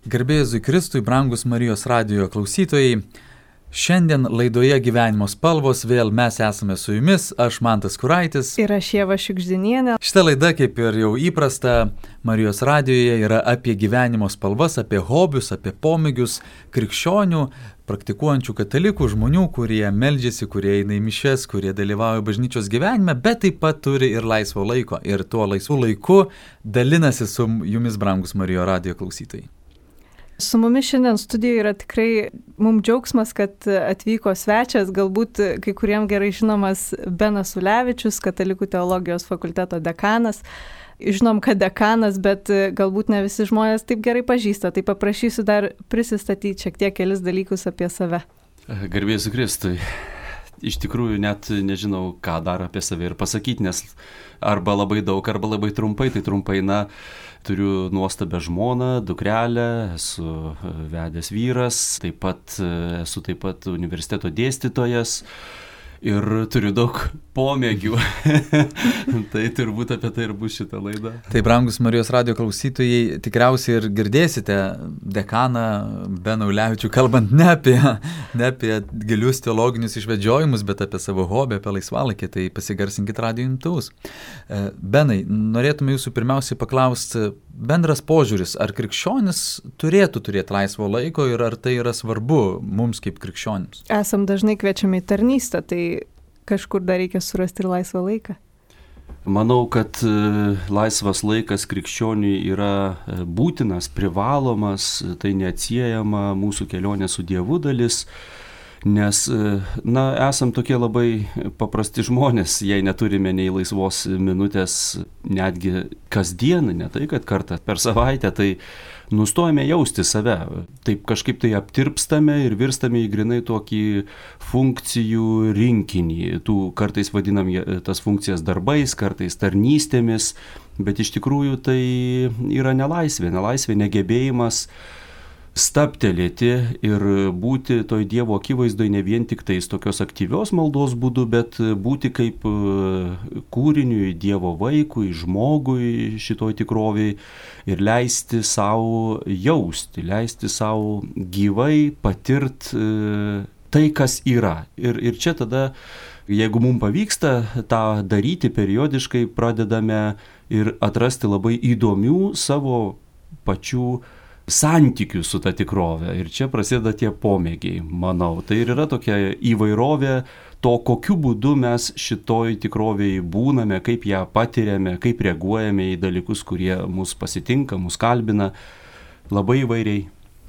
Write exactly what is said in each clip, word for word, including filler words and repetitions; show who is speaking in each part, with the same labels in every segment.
Speaker 1: Garbė Jėzui Kristui, brangus Marijos radijo klausytojai, šiandien laidoje Gyvenimo spalvos vėl mes esame su jumis, aš Mantas Kuraitis.
Speaker 2: Ir aš Ieva Šiugždinienė.
Speaker 1: Šita laida, kaip ir jau įprasta, Marijos radijoje yra apie gyvenimo spalvas, apie hobius, apie pomėgius krikščionių, praktikuojančių katalikų, žmonių, kurie meldžiasi, kurie eina į mišias, kurie dalyvauja bažnyčios gyvenime, bet taip pat turi ir laisvo laiko. Ir tuo laisvu laiku dalinasi su jumis, brangus Marijos radijo klausytojai.
Speaker 2: Su mumis šiandien studijoje yra tikrai mums džiaugsmas, kad atvyko svečias, galbūt kai kuriem gerai žinomas Benas Ulevičius, Katalikų teologijos fakulteto dekanas. Žinom, kad dekanas, bet galbūt ne visi žmonės taip gerai pažįsta, tai paprašysiu dar prisistatyti šiek tiek kelis dalykus apie save.
Speaker 3: Garbė Jėzui Kristui. Iš tikrųjų net nežinau, ką dar apie save ir pasakyti, nes arba labai daug, arba labai trumpai. Tai trumpai, na, turiu nuostabią žmoną, dukrelę, esu vedęs vyras, taip pat esu taip pat universiteto dėstytojas ir turiu daug pomėgių. Tai turbūt apie tai ir bus šita laida.
Speaker 1: Tai, brangus Marijos radijo klausytojai, tikriausiai ir girdėsite dekaną Beną Ulevičių, kalbant ne apie, ne apie gilius teologinius išvedžiojimus, bet apie savo hobį, apie laisvalaikį, tai pasigarsinkit radijo imtuvus. Benai, norėtume jūsų pirmiausiai paklausti, bendras požiūris, ar krikščionis turėtų turėti laisvo laiko ir ar tai yra svarbu mums kaip krikščionims?
Speaker 2: Esam dažnai kviečiami į tarnystę, tai kažkur dar reikia surasti ir laisvą laiką.
Speaker 3: Manau, kad laisvas laikas krikščioniui yra būtinas, privalomas, tai neatsiejama mūsų kelionė su Dievu dalis, nes, na, esam tokie labai paprasti žmonės, jei neturime nei laisvos minutės netgi kasdien, ne tai, kad kartą per savaitę, tai nustojame jausti save, taip kažkaip tai aptirpstame ir virstame į grinai tokį funkcijų rinkinį, tų kartais vadinam tas funkcijas darbais, kartais tarnystėmis, bet iš tikrųjų tai yra nelaisvė, nelaisvė, negebėjimas stabtelėti ir būti toj Dievo akivaizdoj ne vien tik tais tokios aktyvios maldos būdu, bet būti kaip kūriniui, Dievo vaikui, žmogui šitoj tikroviai ir leisti savo jausti, leisti savo gyvai patirti tai, kas yra. Ir, ir čia tada, jeigu mums pavyksta tą daryti periodiškai, pradedame ir atrasti labai įdomių savo pačių santykių su ta tikrove. Ir čia prasideda tie pomėgiai, manau. Tai ir yra tokia įvairovė to, kokiu būdu mes šitoj tikrovėje būname, kaip ją patiriame, kaip reaguojame į dalykus, kurie mus pasitinka, mus kalbina, labai įvairiai.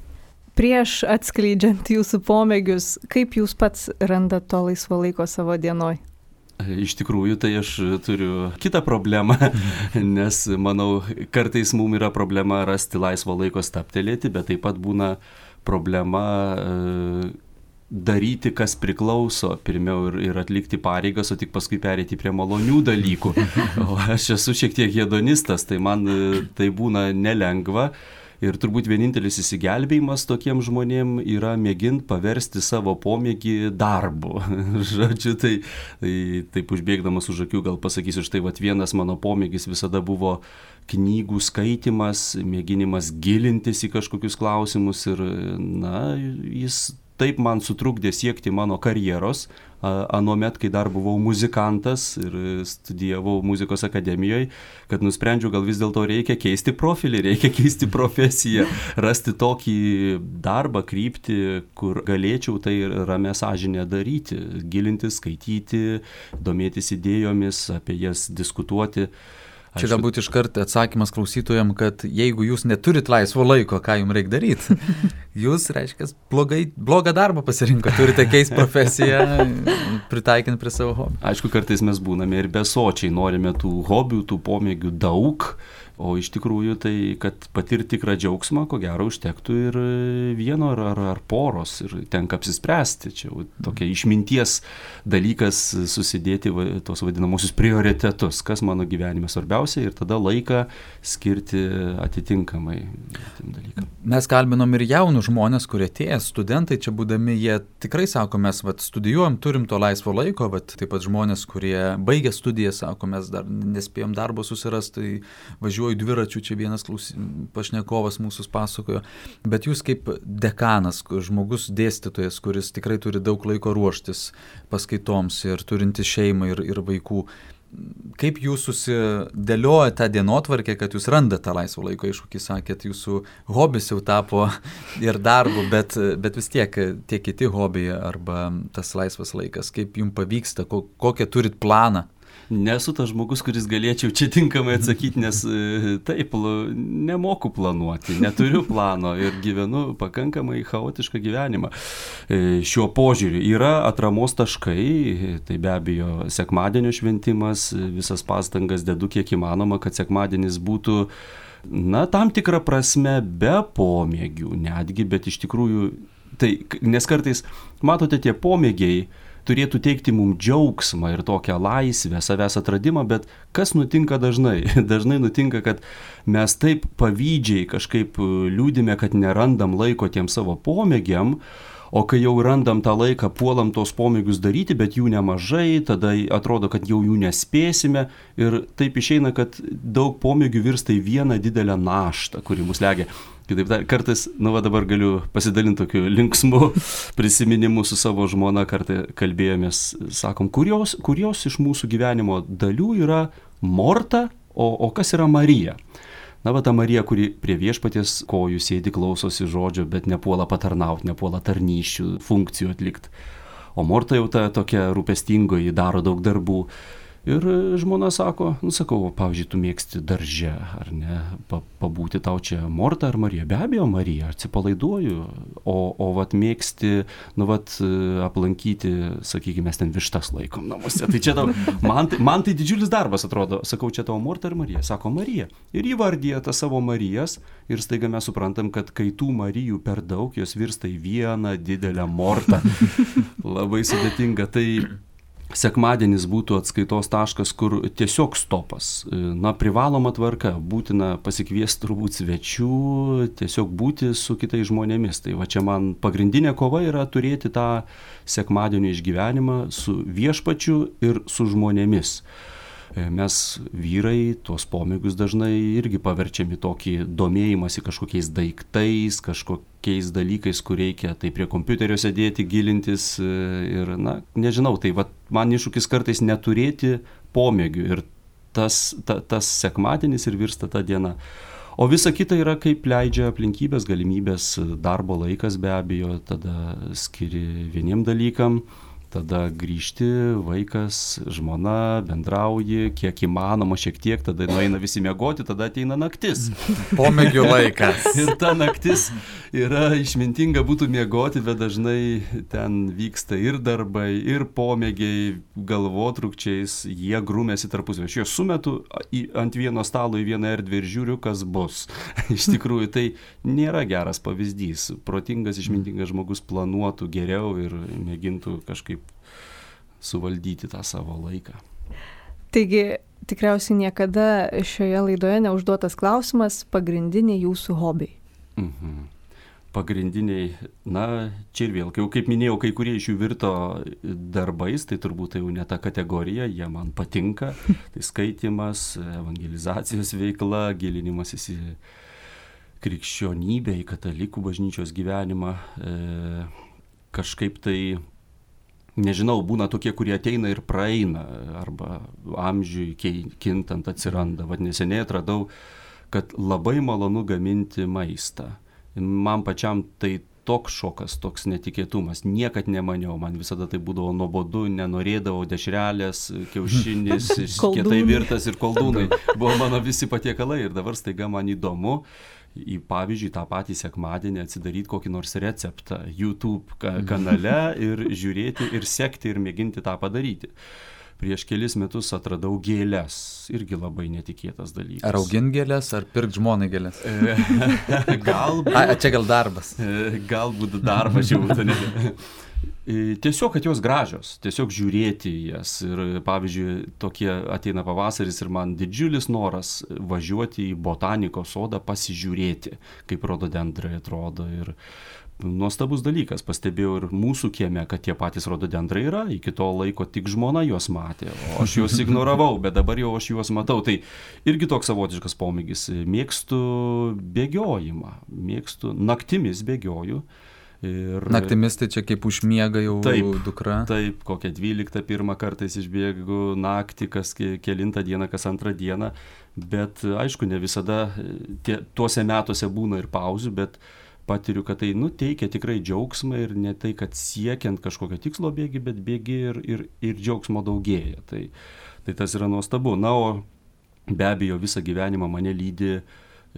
Speaker 2: Prieš atskleidžiant jūsų pomėgius, kaip jūs pats randat to laisvo laiko savo dienoj?
Speaker 3: Iš tikrųjų, tai aš turiu kitą problemą, nes, manau, kartais mums yra problema rasti laisvo laiko stabtelėti, bet taip pat būna problema e, daryti, kas priklauso, pirmiau ir, ir atlikti pareigas, o tik paskui perėti prie malonių dalykų. O aš esu šiek tiek hedonistas, tai man tai būna nelengva. Ir turbūt vienintelis įsigelbėjimas tokiem žmonėm yra mėginti paversti savo pomėgį darbu. Žodžiu, tai, tai taip užbėgdamas už akių gal pasakysiu, štai vat vienas mano pomėgis visada buvo knygų skaitimas, mėginimas gilintis į kažkokius klausimus ir, na, jis taip man sutrukdė siekti mano karjeros, anuomet, kai dar buvau muzikantas ir studijavau muzikos akademijoje, kad nusprendžiau, gal vis dėlto reikia keisti profilį, reikia keisti profesiją, rasti tokį darbą, kryptį, kur galėčiau tai ramia sąžinė daryti, gilintis, skaityti, domėtis idėjomis, apie jas diskutuoti.
Speaker 1: Čia galbūt iškart atsakymas klausytojams, kad jeigu jūs neturit laisvo laiko, ką jums reikia daryti? Jūs, reiškia, blogai, blogą darbą pasirinko, turite keisti profesiją, pritaikinti prie savo hobių.
Speaker 3: Aišku, kartais mes būname ir besočiai, norime tų hobių, tų pomėgių daug, o iš tikrųjų tai, kad patirti tikrą džiaugsmą, ko gero užtektų ir vieno ar, ar, ar poros ir tenka apsispręsti. Čia tokia išminties dalykas susidėti va, tos vadinamosius prioritetus, kas mano gyvenime svarbiausia ir tada laiką skirti atitinkamai tiem dalykam.
Speaker 1: Mes kalbinom ir jaunus žmonės, kurie atėję, studentai čia būdami, jie tikrai sako, mes vat, studijuojam, turim to laisvo laiko, bet taip pat žmonės, kurie baigė studijas, sako, mes dar nespėjom darbo susirasti, tai važiuoju važiuoju dviračiu, čia vienas klausy, pašnekovas mūsų pasakojo, bet jūs kaip dekanas, žmogus dėstytojas, kuris tikrai turi daug laiko ruoštis paskaitoms ir turintis šeimą ir, ir vaikų, kaip jūs susidėlioja tą dienotvarkę, kad jūs randate tą laisvo laiko, aišku, kai sakėt, jūsų hobis jau tapo ir darbu, bet, bet vis tiek tie kiti hobiai arba tas laisvas laikas, kaip jums pavyksta, kokią turit planą?
Speaker 3: Nesu tas žmogus, kuris galėčiau čia tinkamai atsakyti, nes taip, nemoku planuoti, neturiu plano ir gyvenu pakankamai chaotišką gyvenimą. Šiuo požiūriu yra atramos taškai, tai be abejo sekmadienio šventimas, visas pastangas dedu kiek įmanoma, kad sekmadienis būtų, na, tam tikrą prasme be pomėgių netgi, bet iš tikrųjų, tai, nes kartais, matote, tie pomėgiai turėtų teikti mums džiaugsmą ir tokią laisvę, savęs atradimą, bet kas nutinka dažnai? Dažnai nutinka, kad mes taip pavydžiai kažkaip liūdime, kad nerandam laiko tiem savo pomėgiam, o kai jau randam tą laiką, puolam tos pomėgius daryti, bet jų nemažai, tada atrodo, kad jau jų nespėsime ir taip išeina, kad daug pomėgių virsta į vieną didelę naštą, kuri mus legia. Kitaip dar, kartais, nu va dabar galiu pasidalinti tokiu linksmu prisiminimu su savo žmona, kartą kalbėjomės, sakom, kurios, kurios iš mūsų gyvenimo dalių yra Morta, o, o kas yra Marija? Na va ta Marija, kuri prie viešpaties kojų sėdi, klausosi žodžio, bet nepuola patarnauti, nepuola tarnysčių, funkcijų atlikti. O Morta jau ta tokia rūpestingoji, daro daug darbų. Ir žmona sako, nu sakau, pavyzdžiui, tu mėgsti darže, ar ne, pa, pabūti tau čia Morta ar Marija? Be abejo, Marija, atsipalaiduoju, o, o vat mėgsti, nu vat aplankyti, sakykime, mes ten vištas laikom namuose. Tai čia tau, man, man tai didžiulis darbas atrodo, sakau, čia tavo Morta ar Marija? Sako, Marija. Ir įvardyja tą savo Marijas ir staiga mes suprantam, kad kai tų Marijų per daug, jos virsta į vieną didelę Mortą. Labai sudėtinga. Tai sekmadienis būtų atskaitos taškas, kur tiesiog stopas. Na, privaloma tvarka, būtina pasikviesti turbūt svečių, tiesiog būti su kitais žmonėmis. Tai va čia man pagrindinė kova yra turėti tą sekmadienio išgyvenimą su viešpačiu ir su žmonėmis. Mes vyrai tuos pomėgius dažnai irgi paverčiami tokį domėjimąsi kažkokiais daiktais, kažkokiais dalykais, kur reikia tai prie kompiuterio sėdėti, gilintis ir, na, nežinau, tai va, man iššūkis kartais neturėti pomėgių ir tas, ta, tas sekmadienis ir virsta ta diena. O visa kita yra kaip leidžia aplinkybės, galimybės, darbo laikas be abejo, tada skiri vieniem dalykam. Tada grįžti, vaikas, žmona, bendrauji, kiek įmanoma šiek tiek, tada nueina visi miegoti, tada ateina naktis.
Speaker 1: Pomėgių laikas.
Speaker 3: Ir ta naktis yra išmintinga būtų miegoti, bet dažnai ten vyksta ir darbai, ir pomėgiai, galvotrukčiais, jie grūmėsi tarpusavį. Aš juos sumetu ant vieno stalo į vieną erdvę ir žiūriu, kas bus. Iš tikrųjų, tai nėra geras pavyzdys. Protingas, išmintingas žmogus planuotų geriau ir mėgintų kažkaip suvaldyti tą savo laiką.
Speaker 2: Taigi, tikriausiai niekada šioje laidoje neužduotas klausimas, pagrindiniai jūsų hobiai.
Speaker 3: Mhm. Pagrindiniai, na, čia ir vėl, kaip minėjau, kai kurie iš jų virto darbais, tai turbūt tai jau ne ta kategorija, jie man patinka. Tai skaitimas, evangelizacijos veikla, gilinimasis į krikščionybę, į katalikų bažnyčios gyvenimą. E, kažkaip tai nežinau, būna tokie, kurie ateina ir praeina, arba amžiui kintant atsiranda. Vat neseniai atradau, kad labai malonu gaminti maistą. Man pačiam tai toks šokas, toks netikėtumas. Niekad nemaniau, man visada tai būdavo nuobodu, nenorėdavau dešrelės, kiaušinis, kietai virtas ir koldūnai. Buvo mano visi patiekalai ir dabar staiga man įdomu. Į pavyzdžiui, tą patį sekmadienį atsidaryti kokį nors receptą YouTube kanale ir žiūrėti ir sekti ir mėginti tą padaryti. Prieš kelis metus atradau gėles, irgi labai netikėtas dalykas.
Speaker 1: Ar augint gėles, ar pirkt žmonai gėles?
Speaker 3: Galbūt.
Speaker 1: A, čia gal darbas.
Speaker 3: Galbūt darbas jau būtų. Tiesiog, kad jos gražios, tiesiog žiūrėti jas. Ir pavyzdžiui, tokie ateina pavasaris ir man didžiulis noras važiuoti į botanikos sodą pasižiūrėti, kaip rododendrai atrodo. Ir nuostabus dalykas, pastebėjau ir mūsų kieme, kad tie patys rododendrai yra, iki to laiko tik žmona juos matė, o aš juos ignoravau, bet dabar jau aš juos matau. Tai irgi toks savotiškas pomėgis. Mėgstu bėgiojimą, mėgstu naktimis bėgioju. Ir...
Speaker 1: Naktimis tai čia kaip užmiega jau
Speaker 3: taip,
Speaker 1: dukra?
Speaker 3: Taip, kokią dvyliktą pirmą kartais išbėgu naktį, kas kelintą dieną, kas antrą dieną, bet aišku, ne visada tie, tuose metuose būna ir pauzių, bet patiriu, kad tai nu, teikia tikrai džiaugsmą ir ne tai, kad siekiant kažkokio tikslo bėgi, bet bėgi ir, ir, ir džiaugsmo daugėja. Tai, tai tas yra nuostabu. Na, o be abejo visą gyvenimą mane lydi e,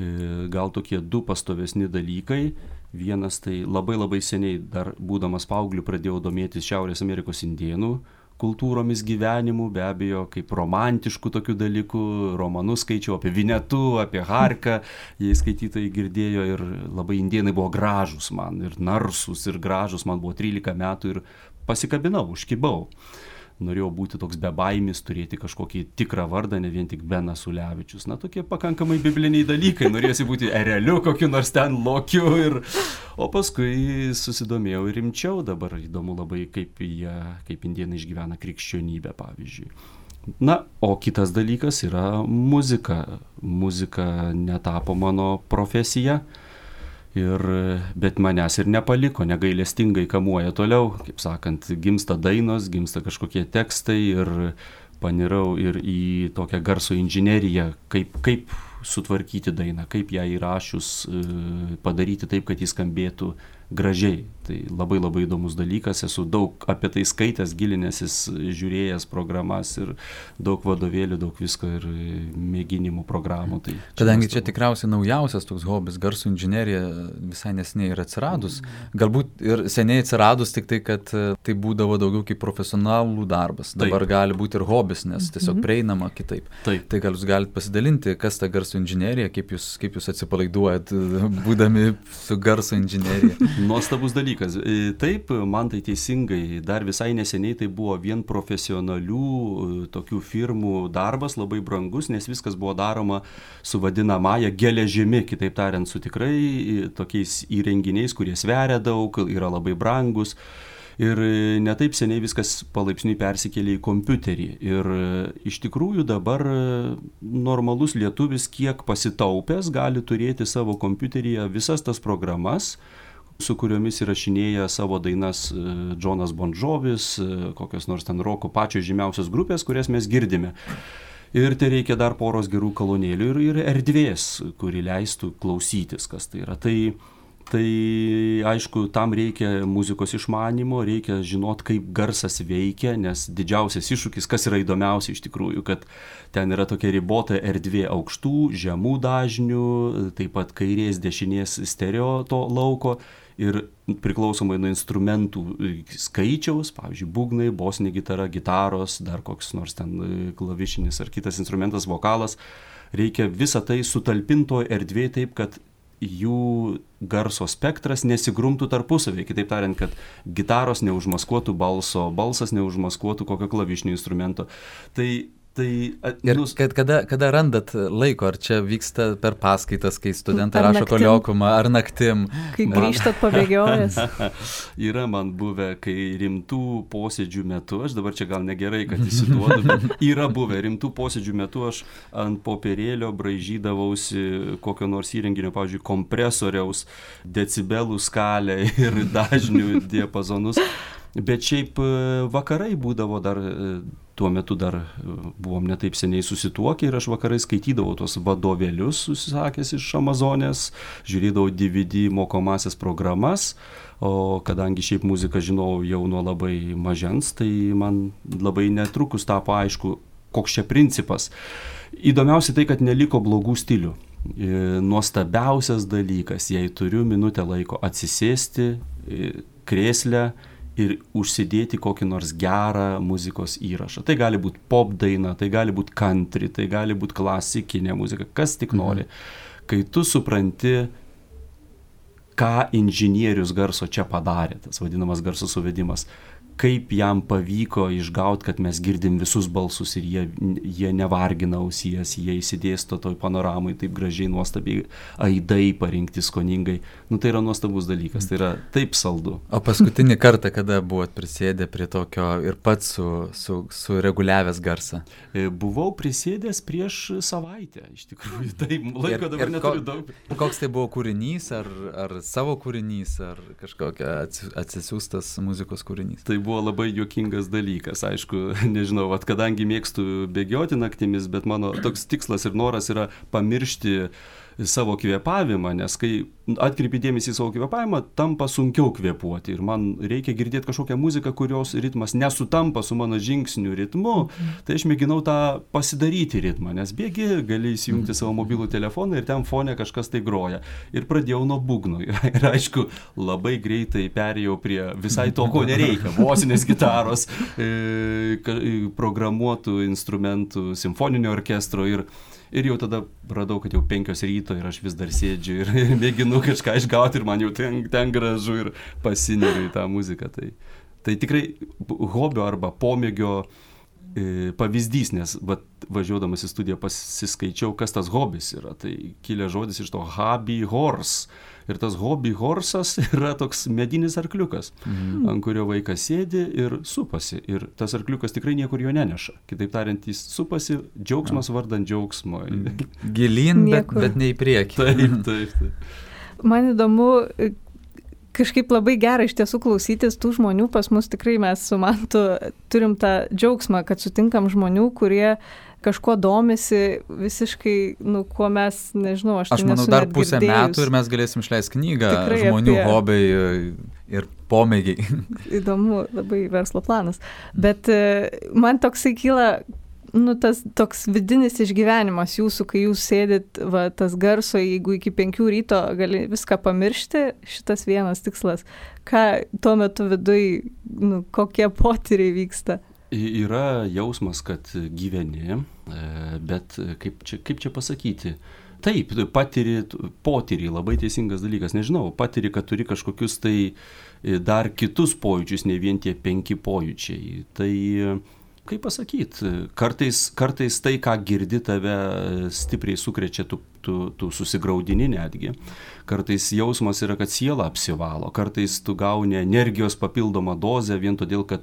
Speaker 3: gal tokie du pastovesni dalykai. Vienas tai labai labai seniai, dar būdamas paaugliu, pradėjau domėtis Šiaurės Amerikos indėnų kultūromis, gyvenimu, be abejo, kaip romantiškų tokių dalykų, romanus skaičiau apie Vinetu, apie Harką, jei skaitytojai girdėjo, ir labai indėnai buvo gražus man, ir narsus, ir gražus, man buvo trylika metų ir pasikabinau, užkibau. Norėjau būti toks bebaimis, turėti kažkokį tikrą vardą, ne vien tik Benas Ulevičius. Na, tokie pakankamai bibliniai dalykai. Norėjusi būti ereliu, kokiu nors ten lokiu. Ir... O paskui susidomėjau ir rimčiau. Dabar įdomu labai, kaip, jie, kaip indėnai išgyvena krikščionybę, pavyzdžiui. Na, o kitas dalykas yra muzika. Muzika netapo mano profesija. Ir, bet manęs ir nepaliko, negailestingai kamuoja toliau, kaip sakant, gimsta dainos, gimsta kažkokie tekstai ir panirau ir į tokią garso inžineriją, kaip, kaip sutvarkyti dainą, kaip ją įrašius padaryti taip, kad jis skambėtų gražiai. Tai labai labai įdomus dalykas, esu daug apie tai skaitęs, gilinęsis, žiūrėjęs programas ir daug vadovėlių, daug visko ir mėginimų programų. Tai čia
Speaker 1: Kadangi
Speaker 3: nuostabu.
Speaker 1: čia tikriausiai naujausias toks hobis, garso inžinerija visai neseniai yra atsiradus, galbūt ir seniai atsiradus, tik tai, kad tai būdavo daugiau kaip profesionalų darbas, dabar
Speaker 3: Taip.
Speaker 1: gali būti ir hobis, nes tiesiog prieinama kitaip.
Speaker 3: Taip.
Speaker 1: Tai gal jūs galite pasidalinti, kas ta garso inžinerija, kaip jūs, kaip jūs atsipalaiduojat, būdami su garso inžinerija.
Speaker 3: Nuostabus dalykas. Taip, man tai teisingai, dar visai neseniai tai buvo vien profesionalių tokių firmų darbas, labai brangus, nes viskas buvo daroma su vadinamąja geležimi, kitaip tariant, su tikrai tokiais įrenginiais, kurie sveria daug, yra labai brangus. Ir netaip seniai viskas palaipsniui persikėlė į kompiuterį. Ir iš tikrųjų dabar normalus lietuvis, kiek pasitaupęs, gali turėti savo kompiuteryje visas tas programas, su kuriomis įrašinėja savo dainas Džonas Bon Jovis, kokios nors ten roko pačios žymiausios grupės, kurias mes girdime. Ir tai reikia dar poros gerų kolonėlių ir, ir erdvės, kuri leistų klausytis, kas tai yra. Tai, tai aišku, tam reikia muzikos išmanymo, reikia žinot, kaip garsas veikia, nes didžiausias iššūkis, kas yra įdomiausia iš tikrųjų, kad ten yra tokia ribota erdvė aukštų, žemų dažnių, taip pat kairės, dešinės stereo to lauko. Ir priklausomai nuo instrumentų skaičiaus, pavyzdžiui, būgnai, bosinė gitara, gitaros, dar koks nors ten klavišinis ar kitas instrumentas, vokalas, reikia visą tai sutalpinto erdvėje taip, kad jų garso spektras nesigrumtų tarpusavį. Kitaip tariant, kad gitaros neužmaskuotų balso, balsas neužmaskuotų kokio klavišinio instrumento. Tai Tai,
Speaker 1: ir kad, kada, kada randat laiko, ar čia vyksta per paskaitas, kai studentai
Speaker 2: Ar
Speaker 1: rašo
Speaker 2: naktim?
Speaker 1: koliokumą, ar naktim?
Speaker 2: Kai grįžtat pabėgiojęs.
Speaker 3: Yra man buvę, kai rimtų posėdžių metu, aš dabar čia gal negerai, kad įsiduodu, bet yra buvę rimtų posėdžių metu, aš ant popierėlio braižydavausi kokio nors įrenginio, pavyzdžiui, kompresoriaus, decibelų skalę ir dažnių diapazonus. Bet šiaip vakarai būdavo dar, tuo metu dar buvom netaip seniai susituokę ir aš vakarai skaitydavau tos vadovėlius susisakęs iš Amazonės, žiūrėdavau D V D mokomasias programas, o kadangi šiaip muziką žinau jau nuo labai mažens, tai man labai netrukus tapo aišku, koks čia principas. Įdomiausia tai, kad neliko blogų stilių. Nuostabiausias dalykas, jei turiu minutę laiko atsisėsti krėslę ir užsidėti kokį nors gerą muzikos įrašą. Tai gali būti pop daina, tai gali būti country, tai gali būti klasikinė muzika, kas tik nori. Kai tu supranti, ką inžinierius garso čia padarė, tas vadinamas garso suvedimas. Kaip jam pavyko išgauti, kad mes girdim visus balsus ir jie, jie nevargina ausies, jie įsidėsto toj panoramai taip gražiai, nuostabiai, aidai parinkti skoningai. Nu, tai yra nuostabus dalykas, tai yra taip saldu.
Speaker 1: O paskutinį kartą, kada buvot prisėdę prie tokio ir pats su, su, su reguliavęs garsą?
Speaker 3: Buvau prisėdęs prieš savaitę, iš tikrųjų. Taip, laiko ir, dabar ir neturiu ko, daug.
Speaker 1: Koks tai buvo kūrinys, ar, ar savo kūrinys, ar kažkokia atsisiųstas muzikos kūrinys?
Speaker 3: Tai buvo labai juokingas dalykas, aišku, nežinau, vat, kadangi mėgstu bėgioti naktimis, bet mano toks tikslas ir noras yra pamiršti savo kvėpavimą, nes kai atkreipi dėmesį į savo kvėpavimą, tampa sunkiau kvėpuoti ir man reikia girdėti kažkokią muziką, kurios ritmas nesutampa su mano žingsnių ritmu, mm. tai aš mėginau tą pasidaryti ritmą, nes bėgi, gali įsijungti savo mobilų telefoną ir ten fone kažkas tai groja. Ir pradėjau nuo būgnų ir aišku, labai greitai perėjau prie visai to, ko nereikia, bosinės gitaros, e, programuotų instrumentų, simfoninio orkestro ir Ir jau tada radau, kad jau penkios ryto ir aš vis dar sėdžiu ir, ir mėginu kažką išgauti ir man jau ten, ten gražu ir pasineriu į tą muziką. Tai, tai tikrai hobio arba pomėgio e, pavyzdys, nes va, važiuodamas į studiją pasiskaičiau, kas tas hobis yra. Tai kilė žodis iš to hobby horse. Ir tas hobby horsas yra toks medinis arkliukas, mhm. ant kurio vaikas sėdi ir supasi. Ir tas arkliukas tikrai niekur jo neneša. Kitaip tariant, jis supasi džiaugsmas vardant džiaugsmo.
Speaker 1: Gilyn, bet, bet ne į priekį.
Speaker 3: Taip, taip, taip.
Speaker 2: Man įdomu, kažkaip labai gera iš tiesų klausytis tų žmonių. Pas mus tikrai mes su Mantu turim tą džiaugsmą, kad sutinkam žmonių, kurie kažkuo domisi visiškai, nu, kuo mes, nežinau, aš,
Speaker 1: aš manau, dar pusę girdėjus. Metų ir mes galėsim išleisti knygą tikrai žmonių apie... hobiai ir pomėgiai.
Speaker 2: Įdomu, labai verslo planas. Bet man toksai kyla, nu, tas toks vidinis išgyvenimas jūsų, kai jūs sėdit, va, tas garso, jeigu iki penkių ryto gali viską pamiršti, šitas vienas tikslas. Ką tuo metu viduj, nu, kokie potyriai vyksta?
Speaker 3: Yra jausmas, kad gyveni, bet kaip čia, kaip čia pasakyti? Taip, patiri potyrį, labai teisingas dalykas, nežinau, patiri, kad turi kažkokius tai dar kitus pojūčius, ne vien tie penki pojūčiai. Tai, kaip pasakyti, kartais, kartais tai, ką girdi, tave stipriai sukrečia, tu, tu, tu susigraudini netgi. Kartais jausmas yra, kad siela apsivalo, kartais tu gauni energijos papildomą dozę vien todėl, kad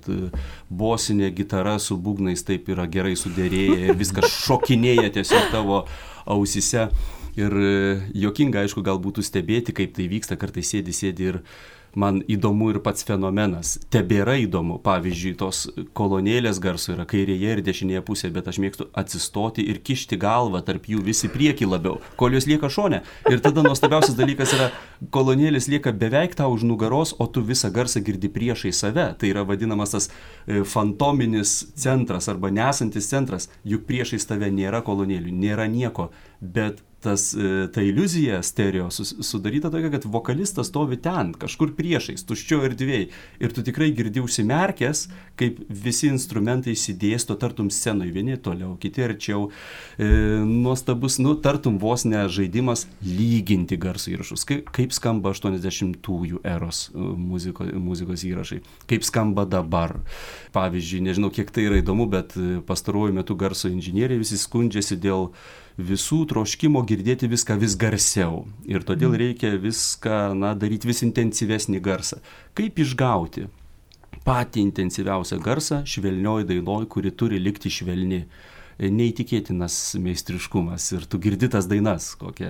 Speaker 3: bosinė gitara su būgnais taip yra gerai sudėrėję ir viskas šokinėja tiesiog tavo ausise. Ir juokinga, aišku, gal būtų stebėti, kaip tai vyksta, kartais sėdi, sėdi ir man įdomu ir pats fenomenas. Tebėra įdomu, pavyzdžiui, tos kolonėlės garso yra kairėje ir dešinėje pusėje, bet aš mėgstu atsistoti ir kišti galvą tarp jų visi prieki labiau, kol jos lieka šone. Ir tada nuostabiausias dalykas yra, kolonėlės lieka beveik tau už nugaros, o tu visą garsą girdi priešai save. Tai yra vadinamas tas fantominis centras arba nesantis centras, juk priešais tave nėra kolonėlių, nėra nieko, bet tas, ta iliuzija stereo sudaryta tokia, kad vokalistas stovi ten, kažkur priešais, tuščio erdvėj. Ir tu tikrai girdi užsimerkęs, kaip visi instrumentai įsidėsto tartum scenoj, vieni toliau, kiti arčiau. E, nuostabus, nu, tartum vos ne žaidimas lyginti garso įrašus. Kaip, kaip skamba aštuoniasdešimtųjų eros muziko, muzikos įrašai, kaip skamba dabar. Pavyzdžiui, nežinau, kiek tai yra įdomu, bet pastaruoju metu garso inžinieriai visi skundžiasi dėl visų troškimo girdėti viską vis garsiau. Ir todėl reikia viską, na, daryti vis intensyvesnį garsą. Kaip išgauti patį intensyviausią garsą švelnioj dainoj, kuri turi likti švelni? Neįtikėtinas meistriškumas. Ir tu girdi tas dainas, kokią,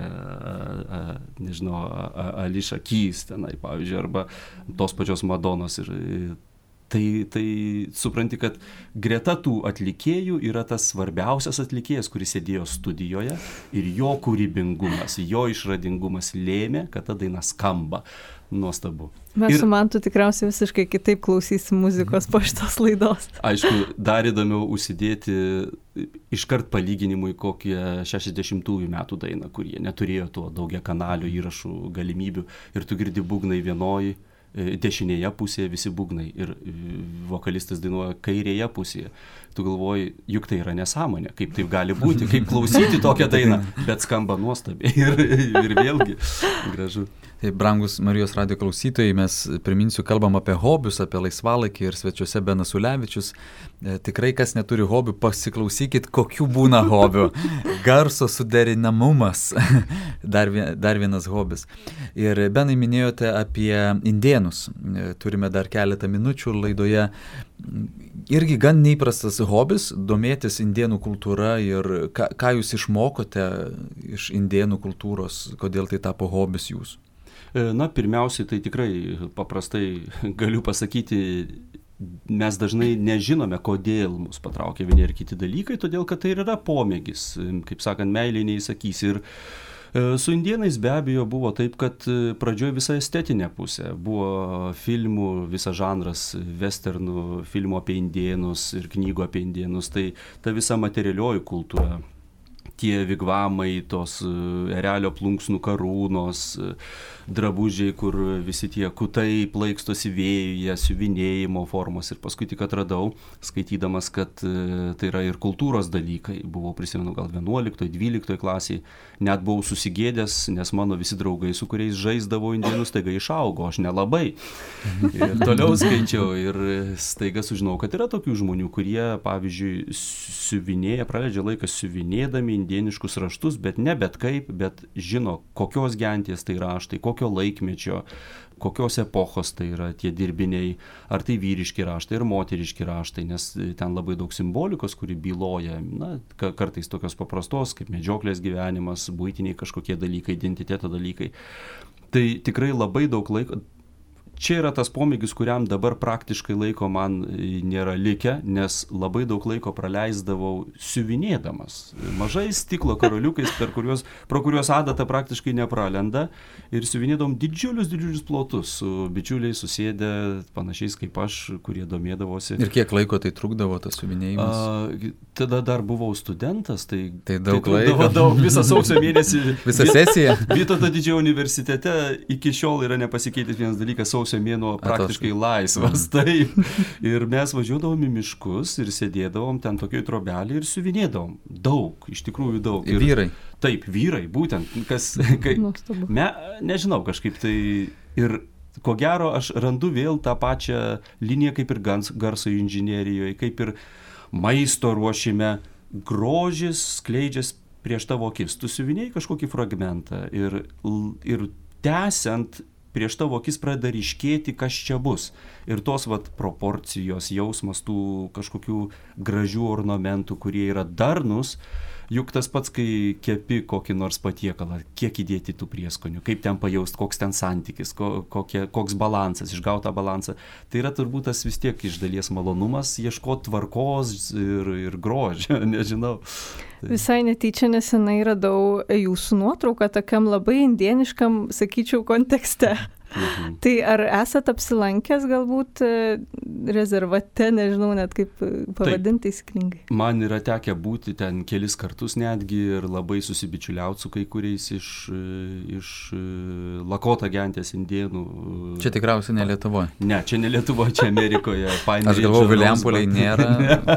Speaker 3: a, a, nežinau, Alicia Keys tenai, pavyzdžiui, arba tos pačios Madonos. Ir Tai, tai supranti, kad greta tų atlikėjų yra tas svarbiausias atlikėjas, kuris sėdėjo studijoje ir jo kūrybingumas, jo išradingumas lėmė, kad ta daina skamba. Nuostabu.
Speaker 2: Mes
Speaker 3: ir,
Speaker 2: su Mantu tikriausiai visiškai kitaip klausysim muzikos po šitos laidos.
Speaker 3: Aišku, dar įdomiau užsidėti iškart palyginimui kokią šešiasdešimtųjų metų dainą, kurie neturėjo to daugiakanalių įrašų galimybių ir tu girdi būgnai vienoj, dešinėje pusėje visi būgnai ir vokalistas dainuoja kairėje pusėje. Tu galvoji, juk tai yra nesąmonė, kaip taip gali būti, kaip klausyti tokią dainą, bet skamba nuostabiai ir, ir vėlgi gražu.
Speaker 1: Tai brangus Marijos radijo klausytojai, mes priminsiu, kalbam apie hobius, apie laisvalaikį ir svečiuose Benas Ulevičius. E, tikrai, kas neturi hobių, pasiklausykit, kokių būna hobių. Garso suderinamumas, dar, vien, dar vienas hobis. Ir Benai minėjote apie indėnus. E, turime dar keletą minučių laidoje. Irgi gan neįprastas hobis, domėtis indėnų kultūra ir ką, ką jūs išmokote iš indėnų kultūros, kodėl tai tapo hobis jūsų?
Speaker 3: Na, pirmiausiai, tai tikrai paprastai galiu pasakyti, mes dažnai nežinome, kodėl mus patraukia vieni ir kiti dalykai, todėl kad tai yra pomėgis, kaip sakant, meilė neįsakys. Ir su indėnais be abejo buvo taip, kad pradžioje visa estetinė pusė. Buvo filmų, visas žanras, westernų, filmų apie indėnus ir knygų apie indėnus, tai ta visa materialioji kultūra. Tie vigvamai, tos erelio plunksnų karūnos, drabužiai, kur visi tie kutai plaikstosi vėjuje, siuvinėjimo formos. Ir paskui tik atradau, skaitydamas, kad tai yra ir kultūros dalykai. Buvau, prisimenu, gal vienuoliktoje, dvyliktoje klasėje. Net buvau susigėdęs, nes mano visi draugai, su kuriais žaisdavau indėnus, staiga išaugo, aš nelabai. Ir toliau skaičiau ir staiga sužinau, kad yra tokių žmonių, kurie, pavyzdžiui, siuvinėja, praleidžia laiką siuvinėdami indėniškus raštus, bet ne bet kaip, bet žino, kokios genties tai raštai, kokio laikmečio, kokios epochos tai yra tie dirbiniai, ar tai vyriški raštai, ar moteriški raštai, nes ten labai daug simbolikos, kuri byloja, na, kartais tokios paprastos, kaip medžioklės gyvenimas, buitiniai kažkokie dalykai, identiteto dalykai. Tai tikrai labai daug laiko. Čia yra tas pomėgis, kuriam dabar praktiškai laiko man nėra likę, nes labai daug laiko praleisdavau siuvinėdamas. Mažais stiklo karoliukais, per kuriuos, pro kuriuos adata praktiškai nepralenda, ir siuvinėdavom didžiulius, didžiulius plotus su bičiuliais susėdę, panašiais kaip aš, kurie domėdavosi.
Speaker 1: Ir kiek laiko tai trukdavo tas siuvinėjimas?
Speaker 3: A, tada dar buvau studentas, tai,
Speaker 1: tai daug
Speaker 3: tai
Speaker 1: laiko.
Speaker 3: Daug, visą sausio mėnesį.
Speaker 1: Visą sesiją?
Speaker 3: Vytauto Didžiojo universitete iki šiol yra nepasikeitęs vienas dalykas, sausio mėnuo praktiškai laisvas. Taip. Ir mes važiuodavom į miškus ir sėdėdavom ten tokioj trobelį ir siuvinėdavom. Daug, iš tikrųjų daug.
Speaker 1: Ir vyrai?
Speaker 3: Taip, vyrai, būtent. Kas, kai, me, nežinau, kažkaip tai. Ir ko gero aš randu vėl tą pačią liniją kaip ir garso inžinerijoje, kaip ir maisto ruošime. Grožis skleidžias prieš tavo akis. Tu siuvinėjai kažkokį fragmentą ir, ir tęsiant prieš tavo akis pradeda ryškėti, kas čia bus. Ir tos vat proporcijos, jausmas tų kažkokių gražių ornamentų, kurie yra darnus, juk tas pats, kai kepi kokį nors patiekalą, kiek įdėti tų prieskonių, kaip ten pajaust, koks ten santykis, ko, kokie, koks balansas, išgautą balansą. Tai yra turbūt tas vis tiek iš dalies malonumas, ieškoti tvarkos ir, ir grožio, nežinau. Tai.
Speaker 2: Visai netyčia nesenai radau jūsų nuotrauką tokiam labai indieniškam, sakyčiau, kontekste. Mhm. Tai ar esat apsilankęs galbūt rezervate, nežinau net kaip pavadinti įsiklingai?
Speaker 3: Man yra tekę būti ten kelis kartus netgi ir labai susibičiuliauti su kai kuriais iš, iš Lakota gentės indėnų.
Speaker 1: Čia tikriausiai ne Lietuvoje.
Speaker 3: Ne, čia ne Lietuvoje, čia Amerikoje.
Speaker 1: Aš galvoju, Viliampoliai nėra.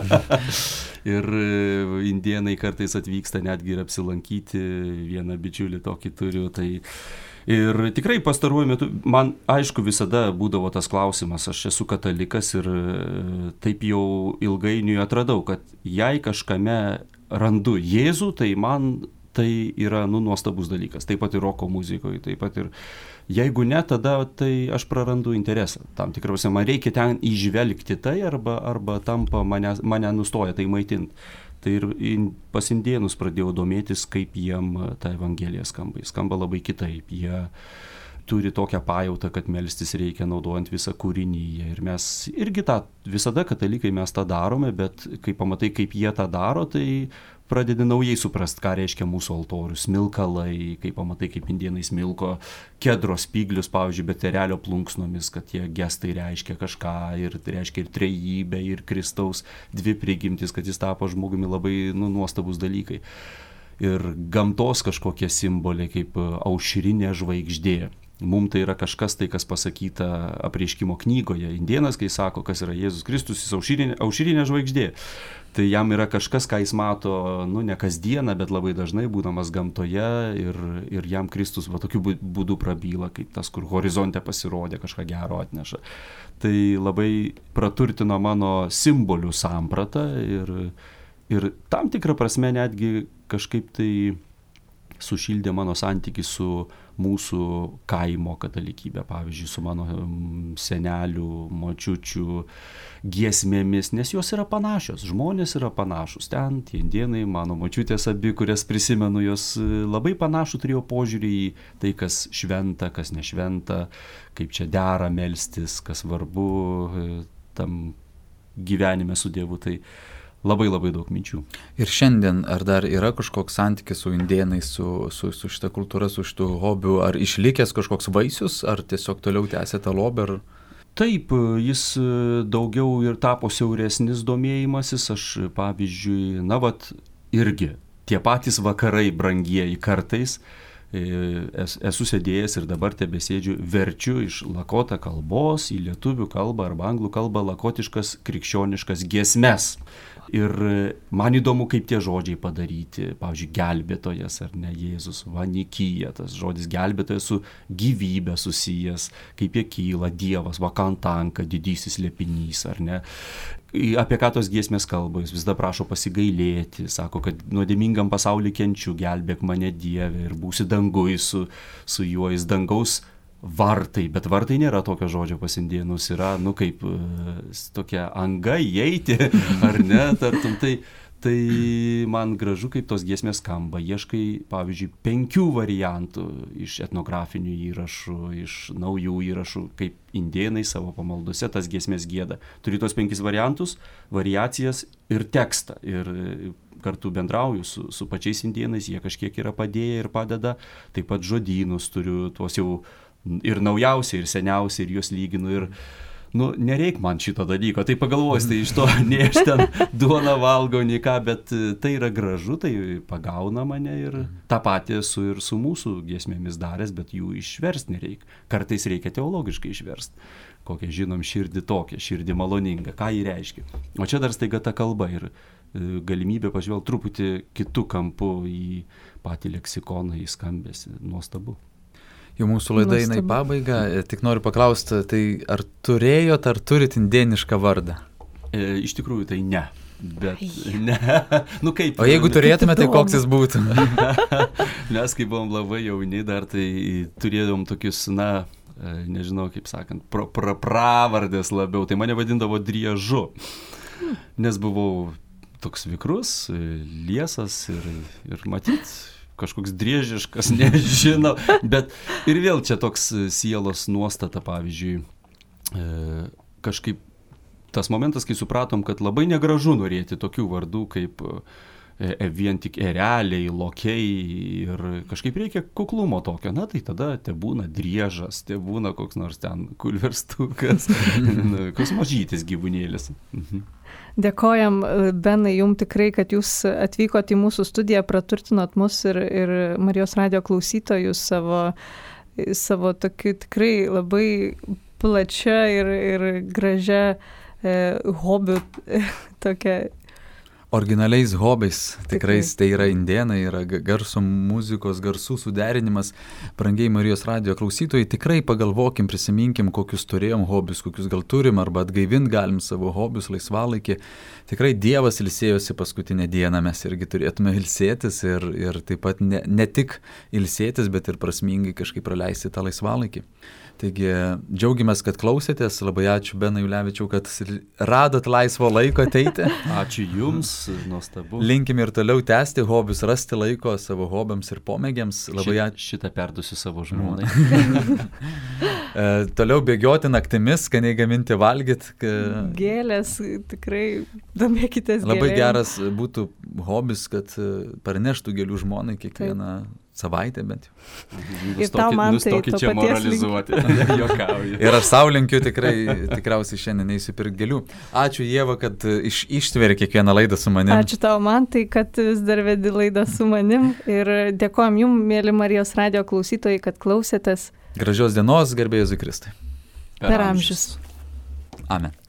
Speaker 3: Ir indėnai kartais atvyksta netgi ir apsilankyti, vieną bičiulį tokį turiu, tai ir tikrai pastaruoju metu, man aišku visada būdavo tas klausimas, aš esu katalikas ir taip jau ilgainiui atradau, kad jei kažkame randu Jėzų, tai man tai yra nu, nuostabus dalykas, taip pat ir roko muzikoje, taip pat ir jeigu ne, tada tai aš prarandu interesą. Tam tikriausiai man reikia ten įžvelgti tai arba, arba tampa mane, mane nustoja tai maitinti. Tai ir pas indėnus pradėjau domėtis, kaip jiem ta evangelija skamba. Skamba labai kitaip. Jie turi tokią pajautą, kad melstis reikia naudojant visą kūrinyje. Ir mes irgi tą, visada katalikai mes tą darome, bet kai pamatai, kaip jie tą daro, tai pradedi naujai suprast, ką reiškia mūsų altorius, smilkalai, kai pamatai, kaip indėnai smilko kedro spyglius, pavyzdžiui, bet erelio plunksnomis, kad tie gestai reiškia kažką ir tai reiškia ir trejybę, ir Kristaus dvi prigimtis, kad jis tapo žmogumi, labai nu, nuostabus dalykai. Ir gamtos kažkokie simboliai, kaip aušrinė žvaigždė. Mums tai yra kažkas tai, kas pasakyta apreiškimo knygoje. Indėnas, kai sako, kas yra Jėzus Kristus, jis aušrinė, aušrinė žvaigždė. Tai jam yra kažkas, ką jis mato, nu, ne kasdieną, bet labai dažnai būdamas gamtoje ir, ir jam Kristus va tokiu būdu prabyla, kaip tas, kur horizonte pasirodė, kažką gero atneša. Tai labai praturtino mano simbolių sampratą ir, ir tam tikrą prasme netgi kažkaip tai sušildė mano santykį su mūsų kaimo katalikybė, pavyzdžiui, su mano senelių, močiučių giesmėmis, nes jos yra panašios, žmonės yra panašus. Ten tie indėnai, mano močiutės abi, kurias prisimenu, jos labai panašų turėjo požiūrį į tai, kas šventa, kas nešventa, kaip čia dera melstis, kas svarbu tam gyvenime su Dievu. Tai labai labai daug minčių.
Speaker 1: Ir šiandien ar dar yra kažkoks santykis su indėnais, su, su, su šita kultūra, su šitų hobių, ar išlikęs kažkoks vaisius, ar tiesiog toliau tęsė tą lobį? Ar...
Speaker 3: Taip, jis daugiau ir tapo siauresnis domėjimasis, aš pavyzdžiui, na vat, irgi tie patys vakarai brangieji kartais, esu sėdėjęs ir dabar tebesėdžiu, verčiu iš lakota kalbos į lietuvių kalbą arba anglų kalbą lakotiškas krikščioniškas giesmes. Ir man įdomu, kaip tie žodžiai padaryti. Pavyzdžiui, gelbėtojas ar ne, Jėzus, vanikyja, tas žodis gelbėtojas su gyvybė susijęs, kaip jie kyla, Dievas, vakantanka, didysis slėpinys ar ne. Apie ką tos giesmės kalba, jis vis dar prašo pasigailėti, sako, kad nuodėmingam pasauly kenčiu, gelbėk mane Dieve ir būsi dangui su, su juo, jis dangaus vartai, bet vartai nėra tokio žodžio pas indėnus, yra, nu, kaip tokia anga įeiti, ar ne, tartum, tai, tai man gražu, kaip tos giesmės skamba, ieškai, pavyzdžiui, penkių variantų iš etnografinių įrašų, iš naujų įrašų, kaip indėnai savo pamaldose tas giesmės gieda. Turi tos penkis variantus, variacijas ir tekstą, ir kartu bendrauju su, su pačiais indėnais, jie kažkiek yra padėję ir padeda, taip pat žodynus turiu, tuos jau ir naujausiai, ir seniausiai, ir juos lyginu, ir, nu, nereik man šito dalyko, tai pagalvojus, tai iš to nei aš ten duoną valgau, nei ką, bet tai yra gražu, tai pagauna mane ir tą patį esu ir su mūsų giesmėmis daręs, bet jų išverst nereik. Kartais reikia teologiškai išverst. Kokią žinom širdį tokią, širdį maloningą, ką jį reiškia. O čia dar staiga ta kalba ir galimybė pažvelgti truputį kitų kampų į patį leksikoną, į skambesį. Nuostabu.
Speaker 1: Jau mūsų laida eina į pabaigą, tik noriu paklausti, tai ar turėjot, ar turit indėnišką vardą?
Speaker 3: E, iš tikrųjų tai ne. Bet ne. Nu, kaip,
Speaker 1: o jeigu turėtume, tai koks jis būtų?
Speaker 3: Mes, kai buvom labai jauni, dar tai turėdom tokius, na, nežinau, kaip sakant, pra, pra, pravardės labiau, tai mane vadindavo Driežu, nes buvau toks vikrus, liesas ir, ir matyt, kažkoks driežiškas, nežinau, bet ir vėl čia toks sielos nuostata, pavyzdžiui, e, kažkaip tas momentas, kai supratom, kad labai negražu norėti tokių vardų kaip e, vien tik ereliai, lokiai ir kažkaip reikia kuklumo tokio, na tai tada te būna driežas, te būna koks nors ten kulverstukas, koks mažytis gyvūnėlis. Mhm.
Speaker 2: Dėkojam, Benai, jums tikrai, kad jūs atvykote į mūsų studiją, praturtinot mus ir, ir Marijos radijo klausytojus savo, savo tokiu tikrai labai plačia ir, ir gražia e, hobių tokia.
Speaker 1: Originaliais hobiais, tikrai tai yra indėnai, yra garso muzikos, garsų suderinimas. Brangiai Marijos radijo klausytojai, tikrai pagalvokim, prisiminkim, kokius turėjom hobius, kokius gal turim, arba atgaivint galim savo hobius, laisvalaikį. Tikrai Dievas ilsėjosi paskutinę dieną, mes irgi turėtume ilsėtis ir, ir taip pat ne, ne tik ilsėtis, bet ir prasmingai kažkaip praleisti tą laisvalaikį. Taigi džiaugiamės, kad klausėtės, labai ačiū Benai Ulevičiau, kad radot laisvo laiko ateiti.
Speaker 3: Ačiū Jums, nuostabu.
Speaker 1: Linkim ir toliau tęsti hobius, rasti laiko savo hobiams ir pomėgiams. Labai ačiū.
Speaker 3: Šitą perduosiu savo žmonai.
Speaker 1: e, toliau bėgioti naktimis, skaniai gaminti, valgyti. Ka...
Speaker 2: Gėlės, tikrai domėkitės gėlėm.
Speaker 1: Labai geras būtų hobis, kad parneštų gėlių žmonai kiekvieną. Taip. savaitę bent jau.
Speaker 2: Ir tau man tai
Speaker 3: nustokit čia moralizuoti. Juokauju.
Speaker 1: Ir aš sau linkiu tikrai, tikriausiai šiandien eisiu pirkti gėlių. Ačiū Ieva, kad iš, ištveri kiekvieną laidą su manim.
Speaker 2: Ačiū tau man tai, kad vis dar vedi laidą su manim. Ir dėkojom jums, mėly Marijos radijo klausytojai, kad klausėtės.
Speaker 1: Gražios dienos, garbė Jėzui Kristui.
Speaker 2: Per amžius.
Speaker 1: Amen.